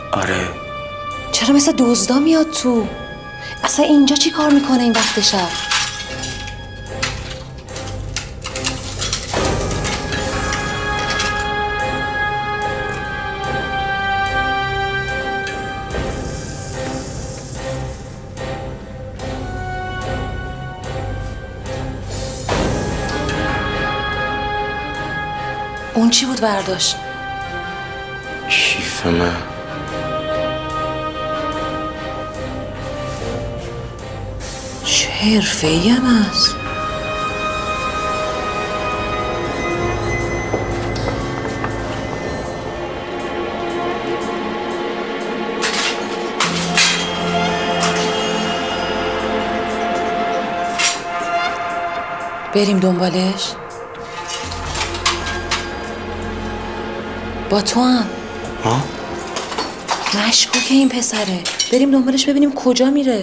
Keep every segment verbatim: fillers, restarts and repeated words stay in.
آره. چرا مثل دزدا میاد تو؟ اصلا اینجا چی کار میکنه این وقت شب؟ اون چی بود برداشت؟ کیف من. چه حرفه‌ای هم هست. بریم دنبالش؟ با تو هم ها؟ مشکوکه این پسره. بریم دنبالش ببینیم کجا میره.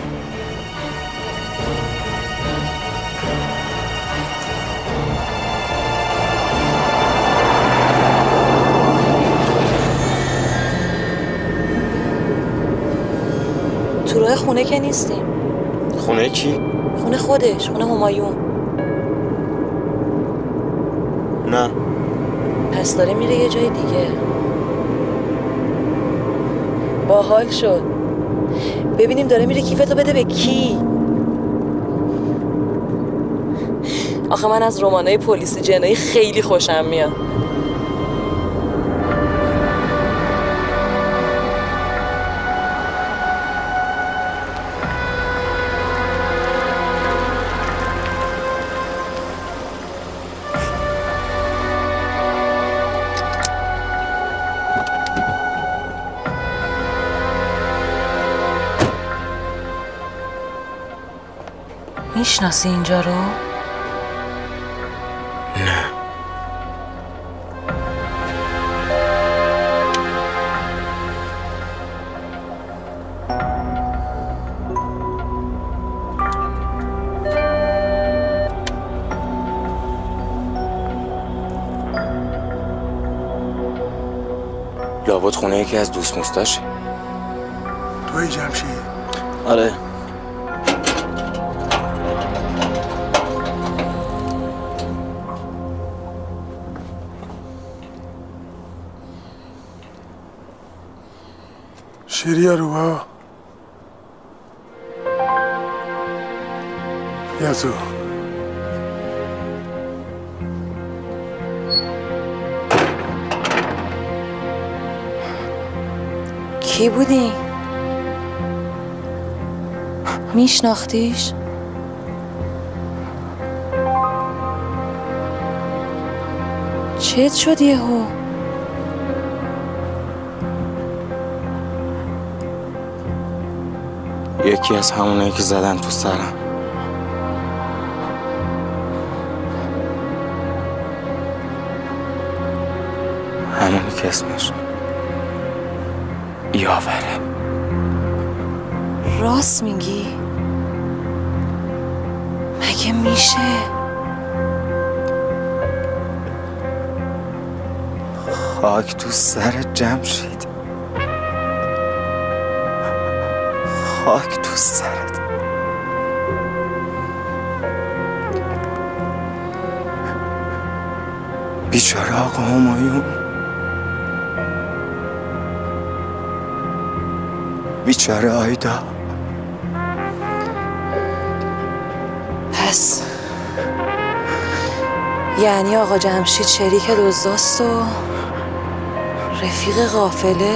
تو راه خونه که نیستیم. خونه کی؟ خونه خودش، خونه همایون. نه. پس داره میره یه جای دیگه. باحال شد. ببینیم داره میره کیفتو بده به کی. آخه من از رمانای پلیسی جنایی خیلی خوشم میاد. میشناسی اینجا رو؟ نه. لابد خونه یکی از دوست موستاشه. توی جمشید؟ آره. شیریا روها بیا تو. کی بودی؟ میشناختیش؟ چت شد یهو؟ یکی از همونایی که زدن تو سرم. همونی که اسمش یاوره. راست میگی؟ مگه میشه؟ خاک تو سر جمشید. خاک تو سرت. بیچاره آقا همایون. بیچاره آیدا. پس یعنی آقا جمشید شریک دزداست و رفیق قافله؟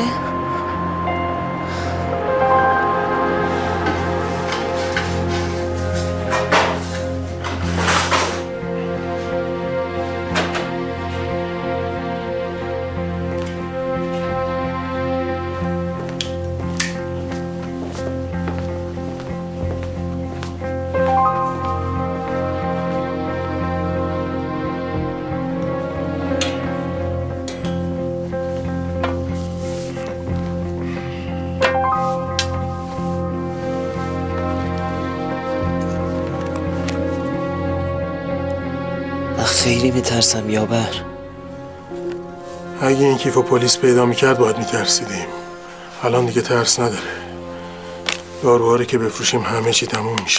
خیلی میترسم یابر. اگه این کیفو پلیس پیدا میکرد باید میترسیدیم. الان دیگه ترس نداره. داروهاری که بفروشیم همه چی تموم میشه.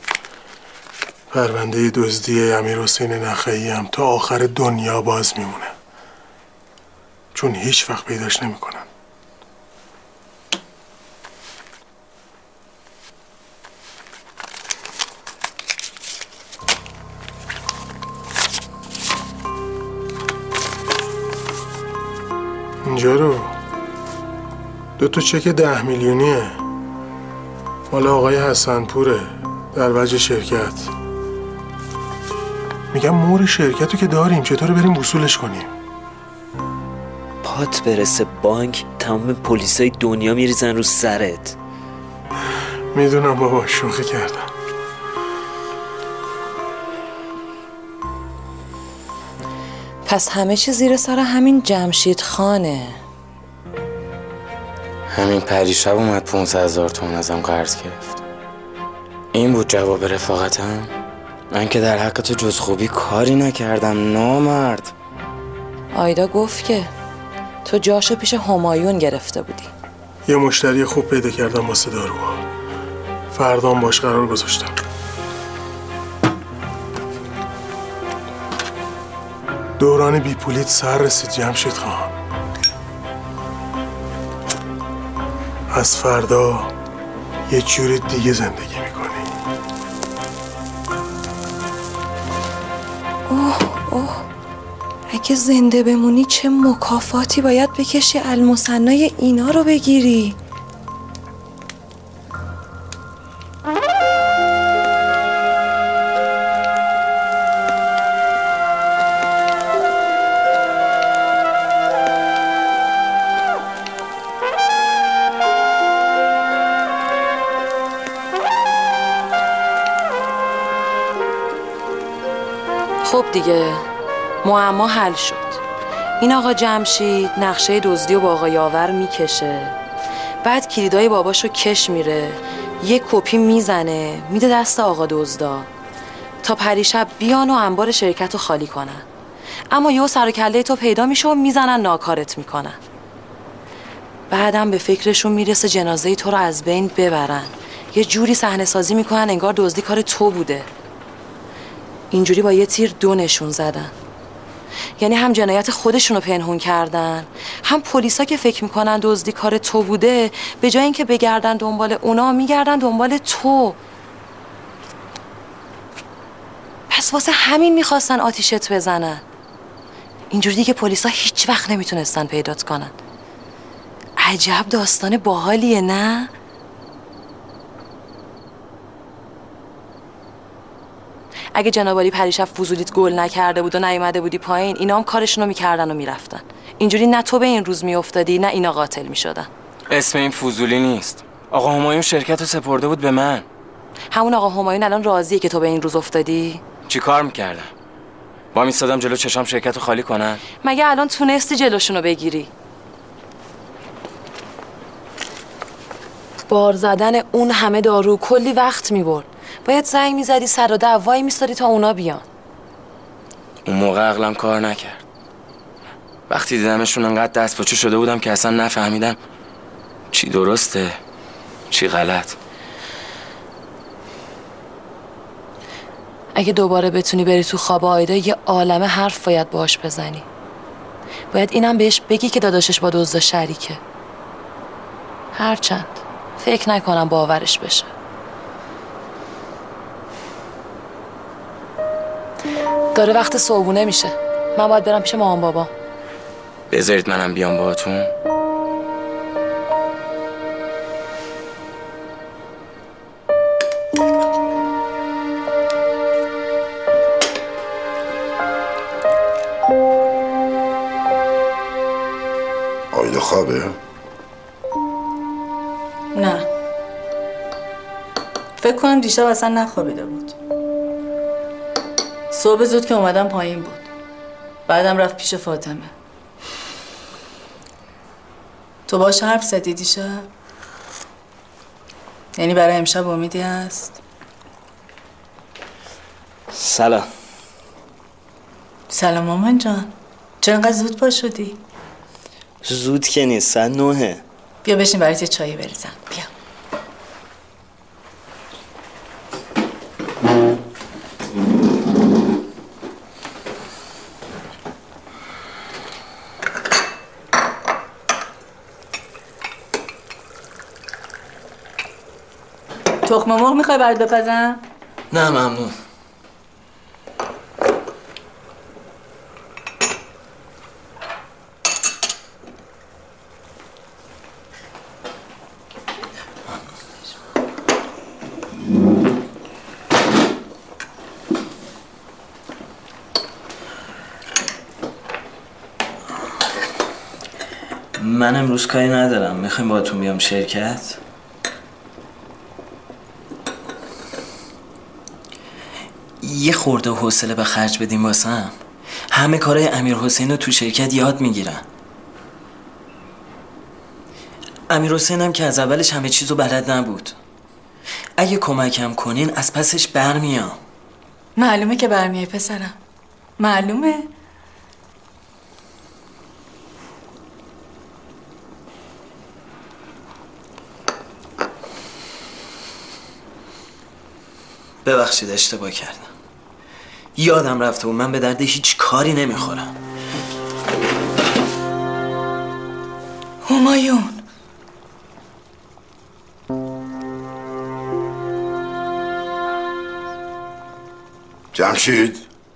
پرونده دزدی امیر حسین نخعی هم تا آخر دنیا باز میمونه، چون هیچ وقت پیداش نمیکنن. اینجا رو دو تا چک ده میلیونیه، مال آقای حسنپوره در وجه شرکت. میگم مور شرکتو که داریم، چطور بریم وصولش کنیم؟ پات برسه بانک تمام پلیسای دنیا میریزن رو سرت. میدونم بابا، شوخی کردم. پس همه چی زیر سر همین جمشید خانه. همین پریشب اومد پونزده هزار تومن ازم قرض گرفت. این بود جواب رفاقتم؟ من که در حق تو جز خوبی کاری نکردم نامرد. آیدا گفت که تو جاشو پیش همایون گرفته بودی. یه مشتری خوب پیدا کردم واسه داروها، فردام باش قرار گذاشتم. دوران بی پولیت سر رسید جمشید خان. از فردا یه جور دیگه زندگی میکنی. اوه اوه، اگه زنده بمونی چه مکافاتی باید بکشی المثنای اینا رو بگیری. خب دیگه معما حل شد. این آقا جمشید نقشه دزدی و با آقا یاور میکشه، بعد کلیدای باباشو کش میره، یه کپی میزنه میده دست آقا دزدا تا پریشب بیان و انبار شرکت رو خالی کنن. اما یه سر و کله تو پیدا میشه و میزنن ناکارت میکنن. بعدم به فکرشون میرسه جنازه تو رو از بین ببرن، یه جوری صحنه سازی میکنن انگار دزدی کار تو بوده. اینجوری با یه تیر دو نشون زدن، یعنی هم جنایت خودشون رو پنهون کردن، هم پلیسا که فکر میکنن دزدی کار تو بوده به جای اینکه بگردن دنبال اونا میگردن دنبال تو. پس واسه همین میخواستن آتیشت بزنن. اینجوری دیگه پلیسا هیچ وقت نمیتونستن پیدات کنن. عجب داستان باحالیه نه؟ اگه جنابالی پریشب فضولیت گل نکرده بود و نیومده بودی پایین، اینا هم کارشونو میکردن و میرفتن. اینجوری نه تو به این روز میافتادی نه اینا قاتل میشدن. اسم این فضولی نیست. آقا همایون شرکت رو سپرده بود به من. همون آقا همایون الان راضیه که تو به این روز افتادی؟ چی کار میکردم؟ با میستادم جلو چشام شرکت رو خالی کنن؟ مگه الان تونستی جلوشونو بگیری؟ بار زدن اون همه دارو کلی وقت میبرد. باید زنگ میزدی سر و دعوایی میستادی تا اونا بیان. اون موقع عقلم کار نکرد. وقتی دیدمشون انقدر دست پاچه شده بودم که اصلا نفهمیدم چی درسته چی غلط. اگه دوباره بتونی بری تو خواب آیدا یه عالمه حرف باید باش بزنی. باید اینم بهش بگی که داداشش با دزدا شریکه. هرچند فکر نکنم باورش بشه. داره وقت صبحونه میشه. من باید برم پیش مامان بابا. بذارید منم بیام باهاتون. آیدا خوابه؟ نه، فکر کنم دیشب اصلا نخوابیده بود. صبح زود که اومدم پایین بود، بعدم رفت پیش فاطمه. تو باش حرف زدی دیشب؟ یعنی برای امشب امیدی هست؟ سلام. سلام مامان جان، چرا انقدر زود پا شدی؟ زود که نیست، ساعت نوه. بیا بشین برات یه چایی بریزم. بیا. تخم مرغ میخوای برات بپزم؟ نه ممنون. من امروز کاری ندارم. میخوایم باهاتون بیام شرکت؟ یه خورده حوصله به خرج بدیم واسم. همه کارهای امیر حسین رو تو شرکت یاد میگیرن. امیر حسین هم که از اولش همه چیزو بلد نبود. اگه کمکم کنین از پسش برمیام. معلومه که برمیای پسرم. معلومه. ببخشید اشتباه کردم. یادم رفته و من به درد هیچ کاری نمیخورم. همایون جمشید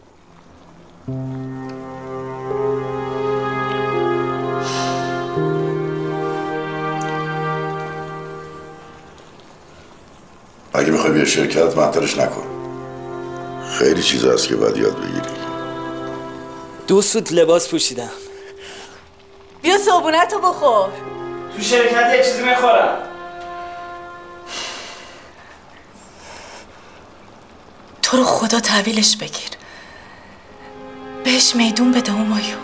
اگه میخوای بیا شرکت معطلش نکن. خیلی چیز هست که باید یاد بگیری. دو سوت لباس پوشیدم. بیا صبونتو بخور. تو شرکت یه چیزی میخورم. تو رو خدا تحویلش بگیر. بهش میدون بده همایون.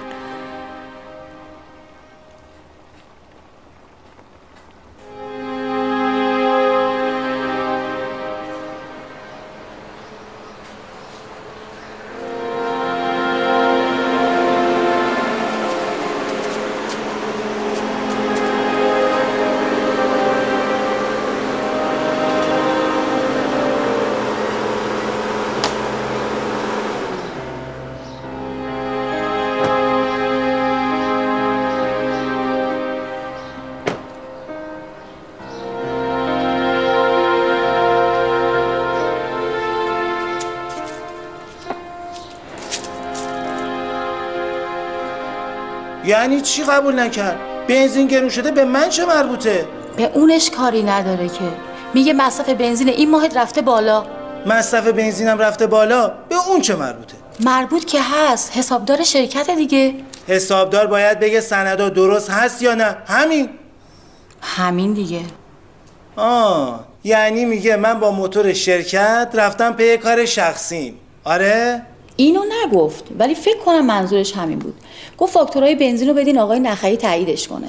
یعنی چی قبول نکرد؟ بنزین گرون شده به من چه مربوطه؟ به اونش کاری نداره که. میگه مصرف بنزین این ماهت رفته بالا. مصرف بنزینم رفته بالا، به اون چه مربوطه؟ مربوط که هست، حسابدار شرکت دیگه. حسابدار باید بگه سندا درست هست یا نه. همین همین دیگه. آه یعنی میگه من با موتور شرکت رفتم پی کار شخصیم. آره؟ اینو نگفت ولی فکر کنم منظورش همین بود. گفت فاکتورهای بنزین رو بدین آقای نخعی تاییدش کنه.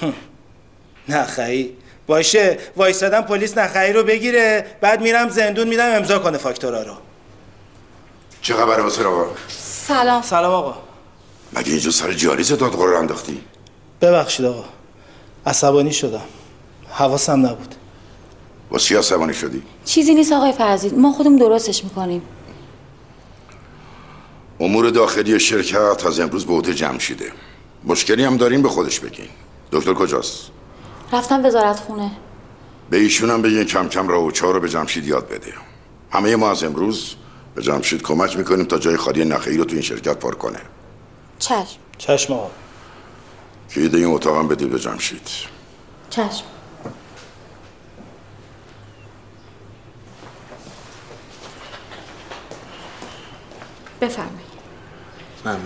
نخعی باشه، وایسادم پلیس نخعی رو بگیره، بعد میرم زندون میدم امضا کنه فاکتورا رو. چه خبره واسه آقا؟ سلام. سلام آقا. مگه اینجا سر جاریز دادگاه رو انداختی؟ ببخشید آقا، عصبانی شدم، حواسم نبود. واسه چی عصبانی شدی؟ چیزی نیست آقای فرزید، ما خودمون درستش میکنیم. امور داخلی شرکت از امروز به عهده جمشیده. مشکلی هم داریم به خودش بگین. دکتر کجاست؟ رفتم وزارت خونه. به ایشون هم بگین کم کم راه و چهار رو به جمشید یاد بده. همه ما از امروز به جمشید کمک میکنیم تا جای خالی نخعی رو تو این شرکت پر کنه. چشم. چشم آقا. کلید این اتاق هم بدید به جمشید. چشم. بفرمایید. ممنون.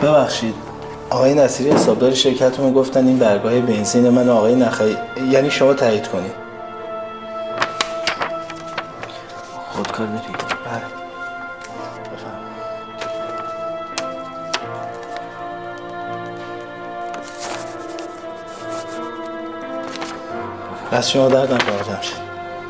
ببخشید آقای نصیری حسابدار شرکتمون گفتن این برگاه بنزین من آقای نخعی، یعنی شما تایید کنید. خودکار داری؟ بله. بس شما درد نکنه جمشید.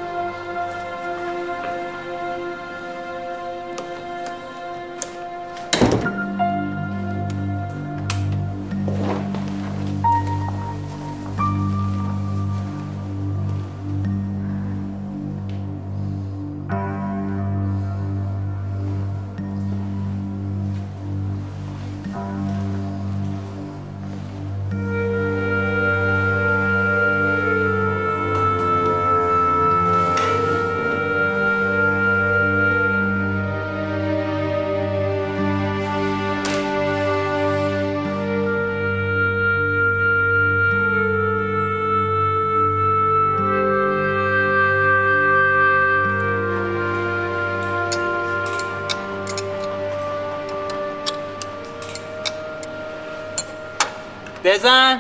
بزن.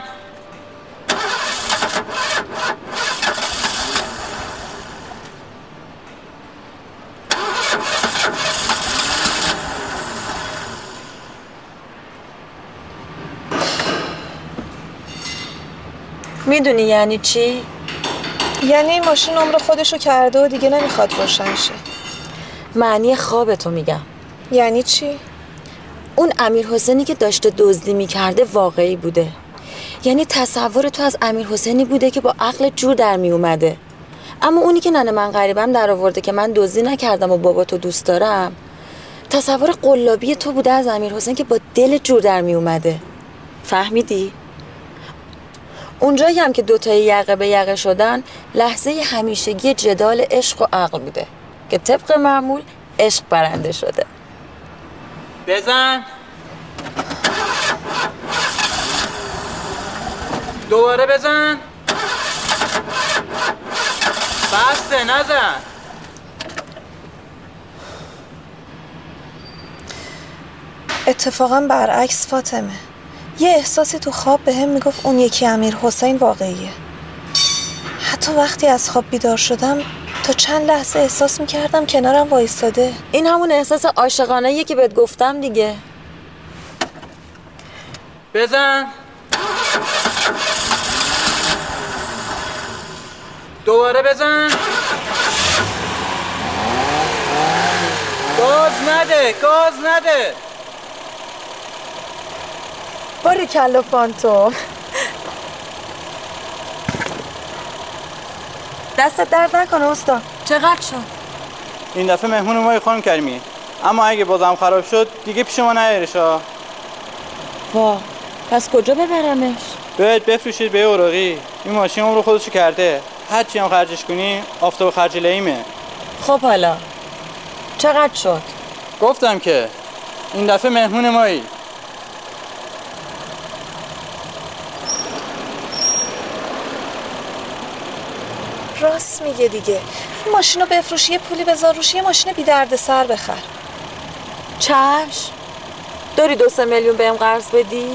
میدونی یعنی چی؟ یعنی این ماشین عمر خودشو کرده و دیگه نمیخواد روشن شه. معنی خوابتو میگم. یعنی چی؟ اون امیر حسینی که داشته دزدی میکرده واقعی بوده. یعنی تصور تو از امیر حسینی بوده که با عقل جور در میومده. اما اونی که ننه من غریبم در آورده که من دزدی نکردم و بابا تو دوست دارم، تصور قلابی تو بوده از امیر حسین که با دل جور در میومده. فهمیدی؟ اونجایی هم که دوتایی یقه به یقه شدن لحظه همیشگی جدال عشق و عقل بوده که طبق معمول عشق برنده شده. بزن. دوباره بزن. بسته نزن. اتفاقا برعکس فاطمه، یه احساسی تو خواب به هم میگفت اون یکی امیر حسین واقعیه. حتی وقتی از خواب بیدار شدم تا چند لحظه احساس میکردم کنارم وایستاده. این همون احساس عاشقانه‌ایه که بهت گفتم دیگه. بزن. دوباره بزن. گاز نده، گاز نده. باریکلا فانتو. دستت درد نکنه استاد. چقدر شد؟ این دفعه مهمون ما خانم کریمی، اما اگه بازم خراب شد دیگه پیش ما نیارش ها. وا، پس کجا ببرمش؟ باید بفروشید به اوراقی. این ماشین عمر خودشو کرده، هرچی هم خرجش کنی آفتاب خرج لیمه. خب حالا چقدر شد؟ گفتم که این دفعه مهمون مایی. راست میگه دیگه. این ماشین رو بفروش، یه پولی بذار روش، یه ماشین بی درد سر بخر. چشم. داری دو سه میلیون بهم قرض بدی؟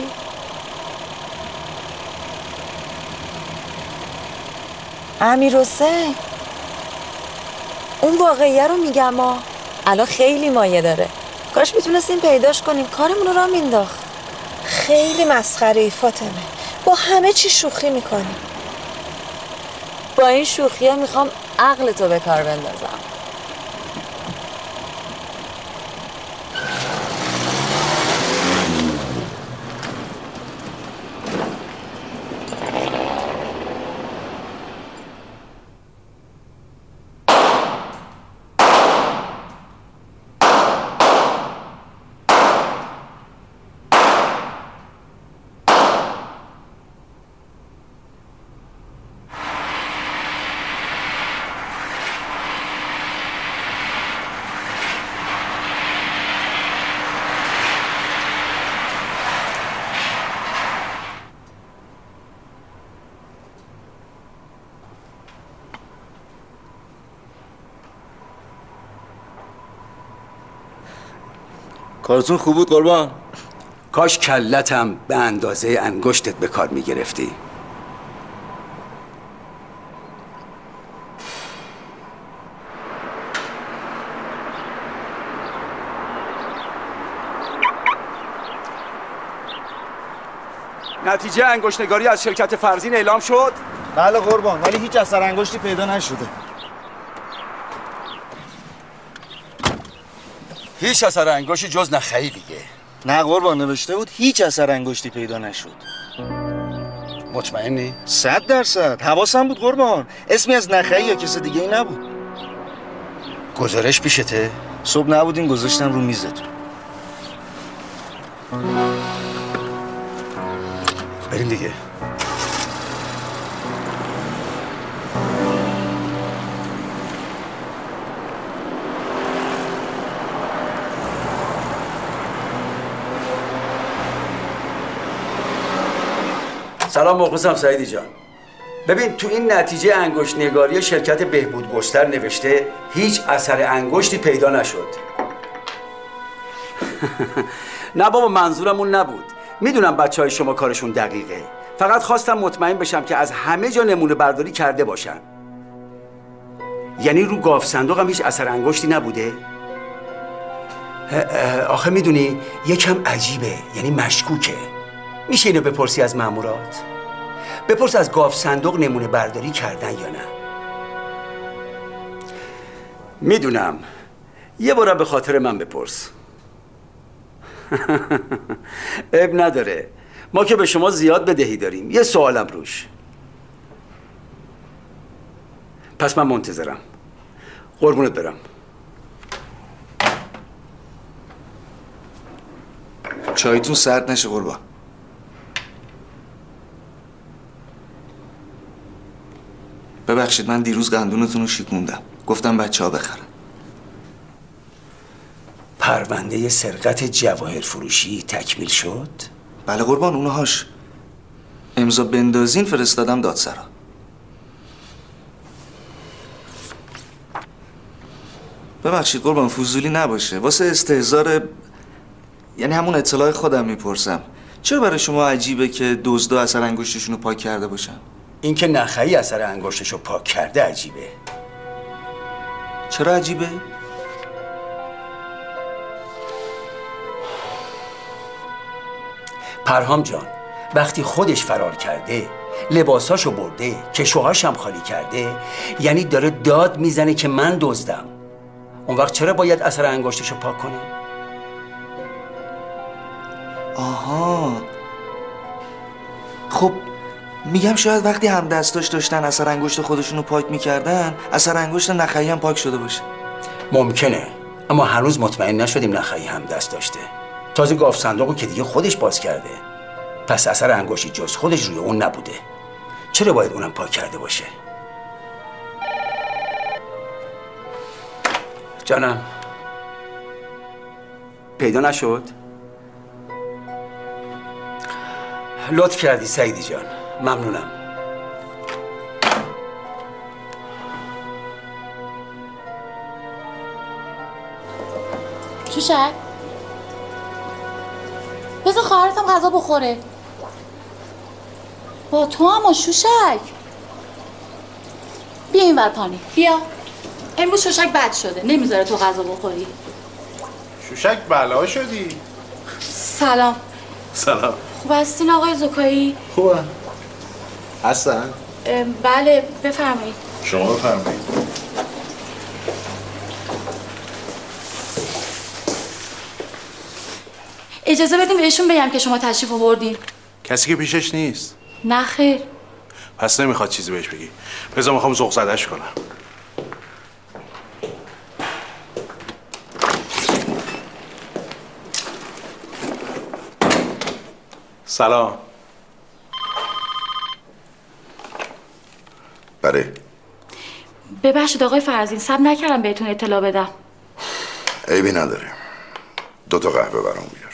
امیر حسین اون واقعیه رو میگم ما الان خیلی مایه داره. کاش میتونستیم پیداش کنیم، کارمون رو راه مینداخت. خیلی مسخره ای فاطمه، با همه چی شوخی میکنی. با این شوخی ها میخوام عقلتو به کار بندازم. کارتون خوب بود قربان؟ کاش کلتم به اندازه انگشتت به کار میگرفتی. نتیجه انگشتنگاری از شرکت فرزین اعلام شد؟ بله قربان، ولی هیچ اثر انگشتی پیدا نشده. هیچ اثر انگشتی جز نخعی دیگه. نه قربان، نوشته بود هیچ اثر انگشتی پیدا نشد. مطمئنی؟ صد درصد. حواسم بود قربان، اسمی از نخعی یا کسی دیگه ای نبود. گزارش پیشته؟ صبح نبودین گذاشتم رو میزتون. بریم دیگه. سلام مخلصم سعیدی جان. ببین تو این نتیجه انگشت نگاری شرکت بهبود گستر نوشته هیچ اثر انگشتی پیدا نشد. نه بابا، منظورم اون نبود. میدونم بچه های شما کارشون دقیقه، فقط خواستم مطمئن بشم که از همه جا نمونه برداری کرده باشن. یعنی رو گاف صندوق هم هیچ اثر انگشتی نبوده؟ آخه میدونی یکم عجیبه، یعنی مشکوکه. میشه اینو بپرسی از مامورات؟ بپرس از گاف صندوق نمونه برداری کردن یا نه. میدونم، یه بارم به خاطر من بپرس. عیب نداره، ما که به شما زیاد بدهی داریم. یه سوالم روش. پس من منتظرم. قربونت برم. چایتون سرد نشه قربان. ببخشید من دیروز قندونتون رو شکوندم، گفتم بچه ها بخرن. پرونده سرقت جواهر فروشی تکمیل شد؟ بله قربان، اونهاش امضا بندازین فرستادم دادسرا. ببخشید قربان فضولی نباشه، واسه استهزار، یعنی همون اطلاع خودم میپرسم، چرا برای شما عجیبه که دزدا اثر انگشتشون رو پاک کرده باشن؟ اینکه نخعی اثر انگشتش رو پاک کرده عجیبه. چرا عجیبه؟ پرهام جان وقتی خودش فرار کرده، لباساشو برده، کشوهاش هم خالی کرده، یعنی داره داد میزنه که من دزدم. اون وقت چرا باید اثر انگشتشو پاک کنه؟ آها، خب میگم شاید وقتی هم دستاش داشتن اثر انگشت خودشون رو پاک میکردن، اثر انگشت نخعی هم پاک شده باشه. ممکنه، اما هنوز مطمئن نشدیم نخعی هم دست داشته. تازه گاف صندوقو که دیگه خودش باز کرده، پس اثر انگشتی جز خودش روی اون نبوده. چرا باید اونم پاک کرده باشه؟ جانم پیدا نشد؟ لطف کردی سعیدی جان، ممنونم. شوشک بذار خواهرتم غذا بخوره. با تو هم شوشک بیا این ور پانی، بیا. امروز شوشک بد شده، نمیذاره تو غذا بخوری. شوشک بلا شدی. سلام. سلام. خوب هستین آقای زکایی؟ خوبه. هستن؟ بله بفرمایید. شما بفرمایید. اجازه بدیم بهشون بگم که شما تشریف آوردین. کسی که پیشش نیست. نه خیر. پس نمیخواد چیزی بهش بگی. بذار میخوام ذوق زدش کنم. سلام. بله. ببخشید آقای فرزین، صبر نکردم بهتون اطلاع بدم. عیبی نداره. دو تا قهوه برام بیار.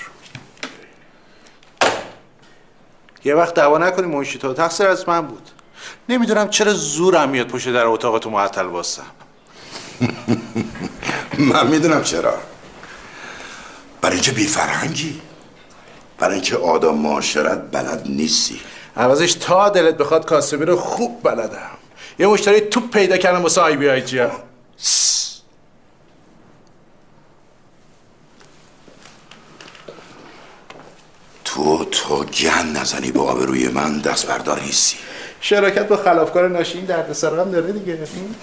یه وقت دعوا نکنی منشی تو، تقصیر از من بود. نمیدونم چرا زورم میاد پشت در اتاقتو معطل واسم. من میدونم چرا. برای اینکه بی فرهنگی. برای اینکه آدم معاشرت بلد نیستی. عوضش تا دلت بخواد کاسبی رو خوب بلدم. یه مشتری توپ پیدا کردم واسه آی بی آی جی ها. تو تو گن نزنی با آبروی من دست بردار نیستی. شراکت با خلافکار ناشی درد سر هم داره دیگه.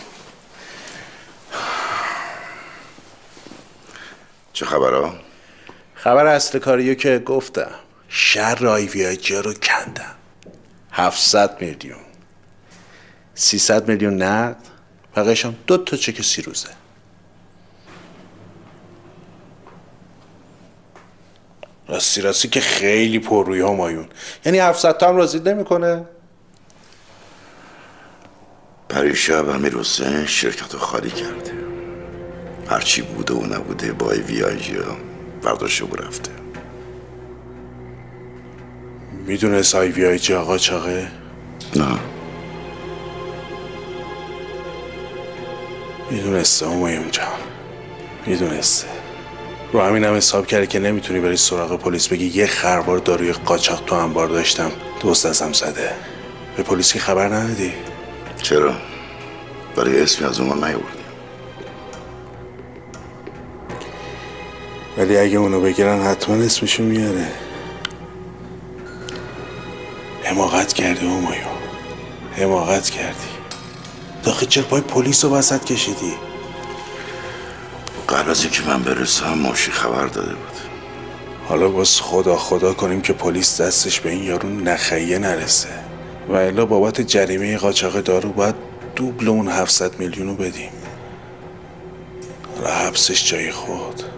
چه خبرها؟ خبر اصل کاریو که گفتم، شر آی وی آی جی رو کندم. هفتصد میلیون، سیصد میلیون نقد، بقیه‌ش هم دو تا چک سی روزه. راستی راستی که خیلی پر روی همایون. یعنی هفتصد تا هم راضی نمیکنه؟ پریشب امیر حسین شرکت رو خالی کرده. هرچی بوده و نبوده با وی آی جی ها برداشته و رفته. میدونست آی وی آی جی آقا چاقه؟ نه. میدونسته همایون جان، میدونسته. رو همین هم حساب کرده که نمیتونی بری سراغ پلیس بگی یه خروار داروی قاچاق تو انبار داشتم، دوست ازم زده. به پلیس که خبر ندادی؟ چرا؟ برای اسمی از اون نیاوردی. ولی اگه اونو بگیرن حتما اسمشو میاره. حماقت کردی همایون، حماقت کردی. داخل چرا پای پلیس رو وسط کشیدی؟ قبل از اینکه من برسم ماشی خبر داده بود. حالا باز خدا خدا کنیم که پلیس دستش به این یارو نخیه نرسه، و الا بابت جریمه قاچاق دارو باید دوبل اون هفتصد میلیون رو بدیم. حالا حبسش جای خود.